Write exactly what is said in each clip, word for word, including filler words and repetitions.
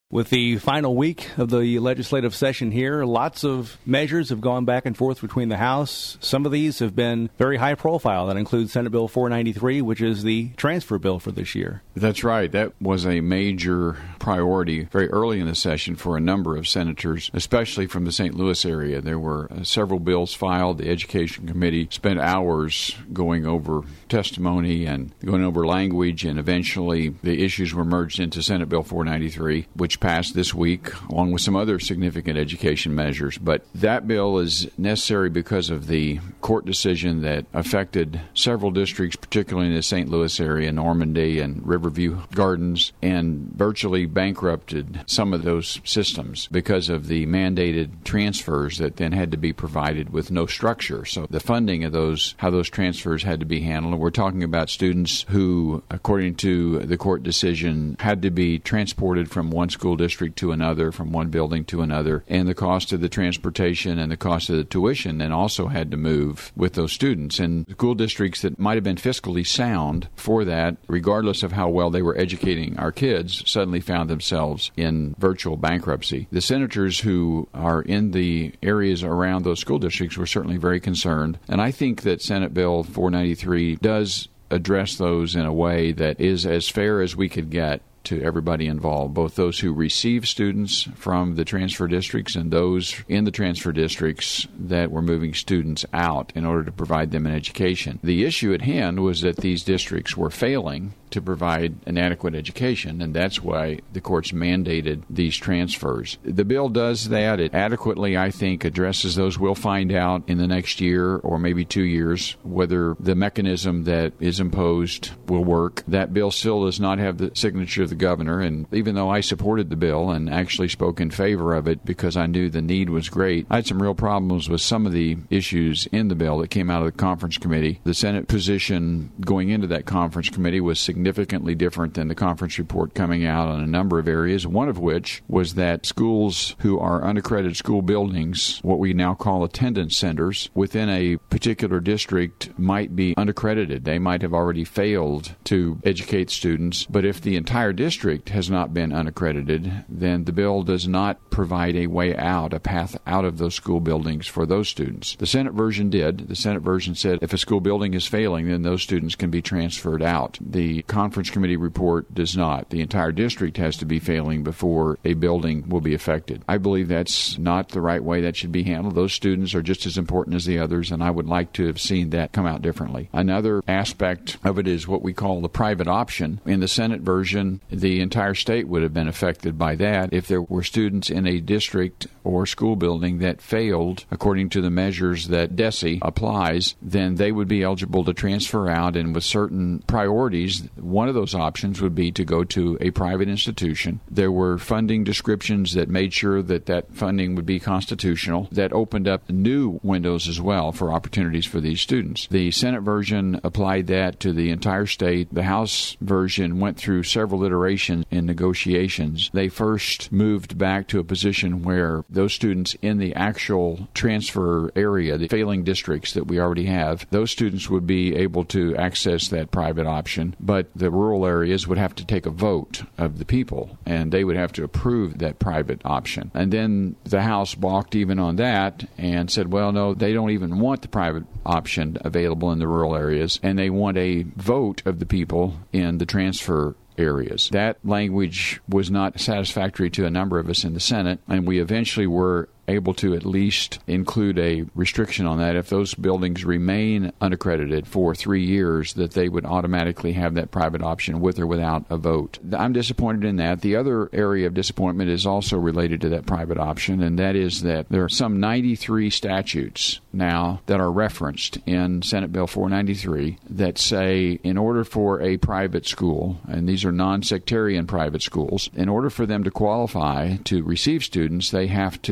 With the final week of the legislative session here, lots of measures have gone back and forth between the House. Some of these have been very high profile. That includes Senate Bill four ninety-three, which is the transfer bill for this year. That's right. That was a major priority very early in the session for a number of senators, especially from the Saint Louis area. There were uh, several bills filed. The Education Committee spent hours going over testimony and going over language, and eventually the issues were merged into Senate Bill four ninety-three, which passed this week, along with some other significant education measures. But that bill is necessary because of the court decision that affected several districts, particularly in the Saint Louis area, Normandy and Riverview Gardens, and virtually bankrupted some of those systems because of the mandated transfers that then had to be provided with no structure. So the funding of those, how those transfers had to be handled. We're talking about students who, according to the court decision, had to be transported from one school district to another, from one building to another, and the cost of the transportation and the cost of the tuition then also had to move with those students. And school districts that might have been fiscally sound for that, regardless of how well they were educating our kids, suddenly found themselves in virtual bankruptcy. The senators who are in the areas around those school districts were certainly very concerned, and I think that Senate Bill four ninety-three does address those in a way that is as fair as we could get to everybody involved, both those who receive students from the transfer districts and those in the transfer districts that were moving students out in order to provide them an education. The issue at hand was that these districts were failing to provide an adequate education, and that's why the courts mandated these transfers. The bill does that. It adequately, I think, addresses those. We'll find out in the next year or maybe two years whether the mechanism that is imposed will work. That bill still does not have the signature of the governor, and even though I supported the bill and actually spoke in favor of it because I knew the need was great, I had some real problems with some of the issues in the bill that came out of the conference committee. The Senate position going into that conference committee was significant. significantly different than the conference report coming out on a number of areas, one of which was that schools who are unaccredited school buildings, what we now call attendance centers, within a particular district might be unaccredited. They might have already failed to educate students, but if the entire district has not been unaccredited, then the bill does not provide a way out, a path out of those school buildings for those students. The Senate version did. The Senate version said if a school building is failing, then those students can be transferred out. The conference committee report does not. The entire district has to be failing before a building will be affected. I believe that's not the right way that should be handled. Those students are just as important as the others, and I would like to have seen that come out differently. Another aspect of it is what we call the private option. In the Senate version, the entire state would have been affected by that. If there were students in a district or school building that failed, according to the measures that DESE applies, then they would be eligible to transfer out, and with certain priorities, one of those options would be to go to a private institution. There were funding descriptions that made sure that that funding would be constitutional, that opened up new windows as well for opportunities for these students. The Senate version applied that to the entire state. The House version went through several iterations in negotiations. They first moved back to a position where those students in the actual transfer area, the failing districts that we already have, those students would be able to access that private option, but the rural areas would have to take a vote of the people, and they would have to approve that private option. And then the House balked even on that and said, well, no, they don't even want the private option available in the rural areas, and they want a vote of the people in the transfer areas. That language was not satisfactory to a number of us in the Senate, and we eventually were able to at least include a restriction on that. If those buildings remain unaccredited for three years, that they would automatically have that private option with or without a vote. I'm disappointed in that. The other area of disappointment is also related to that private option, and that is that there are some ninety-three statutes now that are referenced in Senate Bill four ninety-three that say in order for a private school, and these are non-sectarian private schools, in order for them to qualify to receive students, they have to submit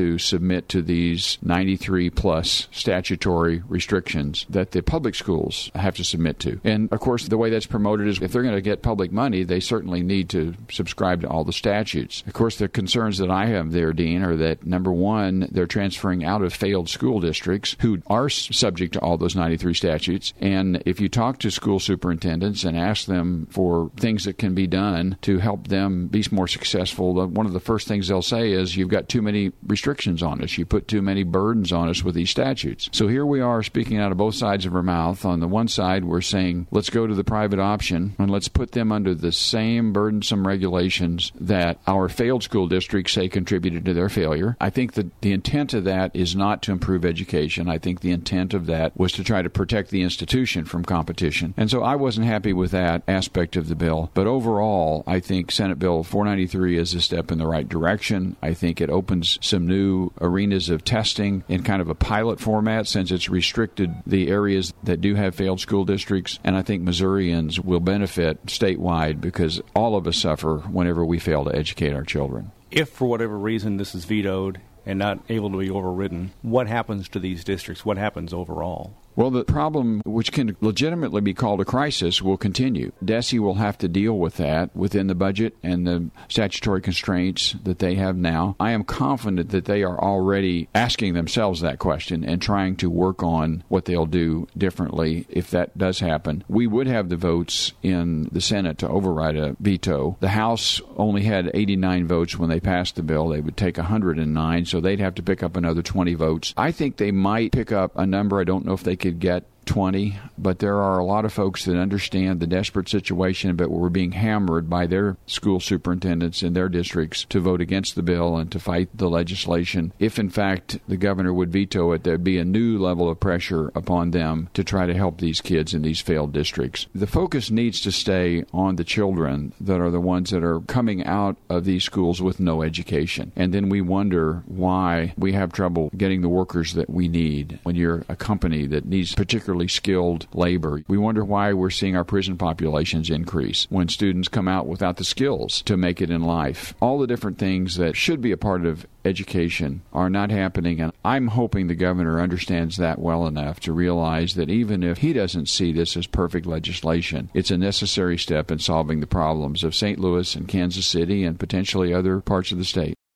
submit to these ninety-three plus statutory restrictions that the public schools have to submit to. And, of course, the way that's promoted is if they're going to get public money, they certainly need to subscribe to all the statutes. Of course, the concerns that I have there, Dean, are that, number one, they're transferring out of failed school districts who are subject to all those ninety-three statutes. And if you talk to school superintendents and ask them for things that can be done to help them be more successful, one of the first things they'll say is, you've got too many restrictions on us. You put too many burdens on us with these statutes. So here we are speaking out of both sides of our mouth. On the one side, we're saying, let's go to the private option and let's put them under the same burdensome regulations that our failed school districts say contributed to their failure. I think that the intent of that is not to improve education. I think the intent of that was to try to protect the institution from competition. And so I wasn't happy with that aspect of the bill. But overall, I think Senate Bill four ninety-three is a step in the right direction. I think it opens some new arenas of testing in kind of a pilot format, since it's restricted the areas that do have failed school districts. And I think Missourians will benefit statewide because all of us suffer whenever we fail to educate our children. If for whatever reason this is vetoed and not able to be overridden, what happens to these districts? What happens overall? Well, the problem, which can legitimately be called a crisis, will continue. DESE will have to deal with that within the budget and the statutory constraints that they have now. I am confident that they are already asking themselves that question and trying to work on what they'll do differently if that does happen. We would have the votes in the Senate to override a veto. The House only had eighty-nine votes when they passed the bill. They would take one hundred nine, so they'd have to pick up another twenty votes. I think they might pick up a number. I don't know if they could get twenty, but there are a lot of folks that understand the desperate situation, but were being hammered by their school superintendents in their districts to vote against the bill and to fight the legislation. If, in fact, the governor would veto it, there'd be a new level of pressure upon them to try to help these kids in these failed districts. The focus needs to stay on the children that are the ones that are coming out of these schools with no education. And then we wonder why we have trouble getting the workers that we need when you're a company that needs particularly skilled labor. We wonder why we're seeing our prison populations increase when students come out without the skills to make it in life. All the different things that should be a part of education are not happening, and I'm hoping the governor understands that well enough to realize that even if he doesn't see this as perfect legislation, it's a necessary step in solving the problems of Saint Louis and Kansas City and potentially other parts of the state.